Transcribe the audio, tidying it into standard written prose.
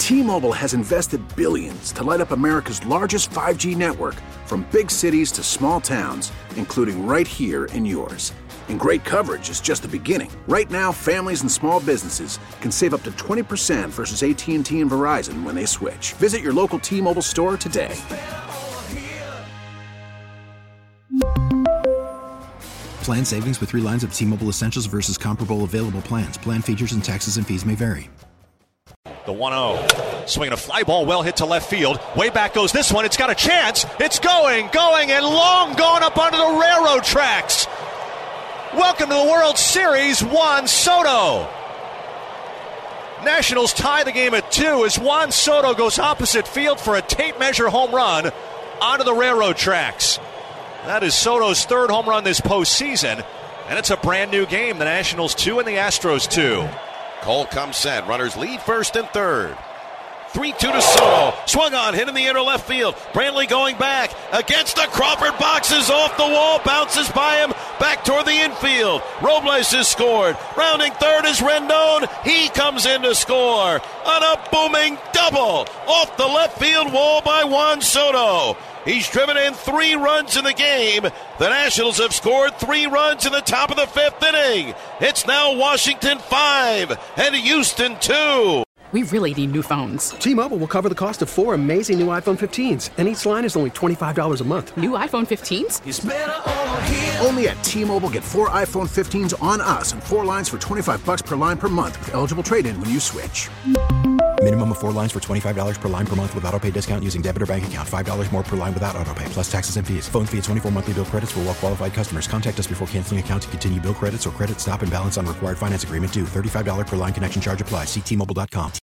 T-Mobile has invested billions to light up America's largest 5G network, from big cities to small towns, including right here in yours. And great coverage is just the beginning. Right now, families and small businesses can save up to 20% versus AT&T and Verizon when they switch. Visit your local T-Mobile store today. Plan savings with 3 lines of T-Mobile Essentials versus comparable available plans. Plan features and taxes and fees may vary. The 1-0. Swinging a fly ball well hit to left field. Way back goes this one. It's got a chance. It's going, and long gone up onto the railroad tracks. Welcome to the World Series, Juan Soto. Nationals tie the game at 2 as Juan Soto goes opposite field for a tape measure home run onto the railroad tracks. That is Soto's 3rd home run this postseason, and it's a brand new game. The Nationals 2 and the Astros 2. Cole comes set. Runners lead first and third. 3-2 to Soto. Swung on, hit in the inner left field. Brantley going back against the Crawford boxes, off the wall, bounces by him, back toward the infield. Robles has scored. Rounding third is Rendon. He comes in to score on a booming double off the left field wall by Juan Soto. He's driven in 3 runs in the game. The Nationals have scored 3 runs in the top of the 5th inning. It's now Washington 5 and Houston 2. We really need new phones. T-Mobile will cover the cost of 4 amazing new iPhone 15s, and each line is only $25 a month. New iPhone 15s? It's better over here. Only at T-Mobile, get 4 iPhone 15s on us and 4 lines for $25 per line per month with eligible trade-in when you switch. Minimum of 4 lines for $25 per line per month with autopay discount using debit or bank account. $5 more per line without autopay, plus taxes and fees. Phone fee at 24 monthly bill credits for well-qualified customers. Contact us before canceling account to continue bill credits or credit stop and balance on required finance agreement due. $35 per line connection charge applies. See T-Mobile.com.